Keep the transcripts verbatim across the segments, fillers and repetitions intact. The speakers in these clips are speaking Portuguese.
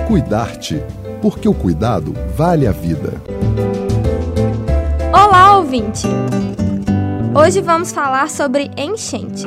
Cuidar-te, porque o cuidado vale a vida. Olá, ouvinte! Hoje vamos falar sobre enchentes.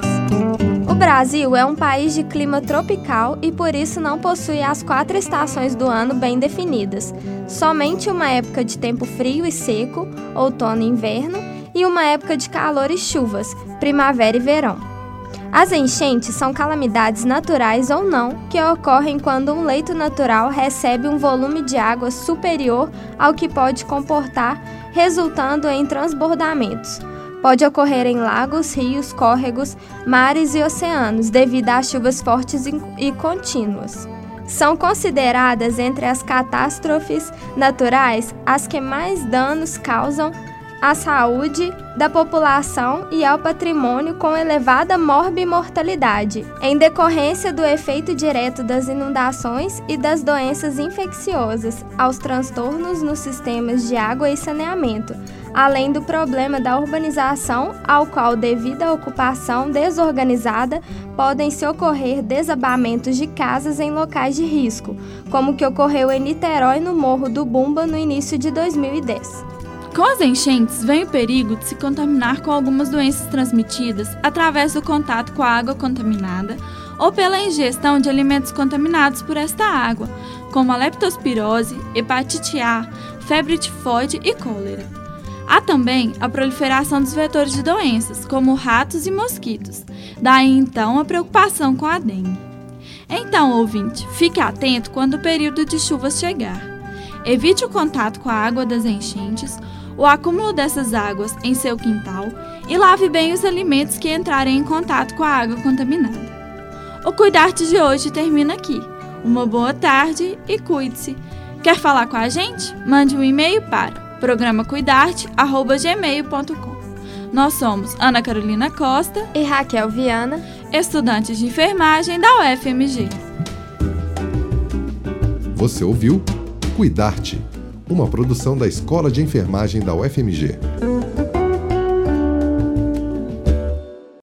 O Brasil é um país de clima tropical e por isso não possui as quatro estações do ano bem definidas. Somente uma época de tempo frio e seco, outono e inverno, e uma época de calor e chuvas, primavera e verão. As enchentes são calamidades naturais ou não que ocorrem quando um leito natural recebe um volume de água superior ao que pode comportar, resultando em transbordamentos. Pode ocorrer em lagos, rios, córregos, mares e oceanos, devido a chuvas fortes e contínuas. São consideradas entre as catástrofes naturais as que mais danos causam à saúde da população e ao patrimônio, com elevada morbimortalidade, em decorrência do efeito direto das inundações e das doenças infecciosas, aos transtornos nos sistemas de água e saneamento, além do problema da urbanização, ao qual, devido à ocupação desorganizada, podem se ocorrer desabamentos de casas em locais de risco, como o que ocorreu em Niterói, no Morro do Bumba, no início de dois mil e dez. Com as enchentes, vem o perigo de se contaminar com algumas doenças transmitidas através do contato com a água contaminada ou pela ingestão de alimentos contaminados por esta água, como a leptospirose, hepatite A, febre tifoide e cólera. Há também a proliferação dos vetores de doenças, como ratos e mosquitos. Daí, então, a preocupação com a dengue. Então, ouvinte, fique atento quando o período de chuvas chegar. Evite o contato com a água das enchentes, o acúmulo dessas águas em seu quintal e lave bem os alimentos que entrarem em contato com a água contaminada. O Cuidar-te de hoje termina aqui. Uma boa tarde e cuide-se. Quer falar com a gente? Mande um e-mail para programa cuidarte arroba gmail ponto com. Nós somos Ana Carolina Costa e Raquel Viana, estudantes de enfermagem da U F M G. Você ouviu Cuidar-te, uma produção da Escola de Enfermagem da U F M G.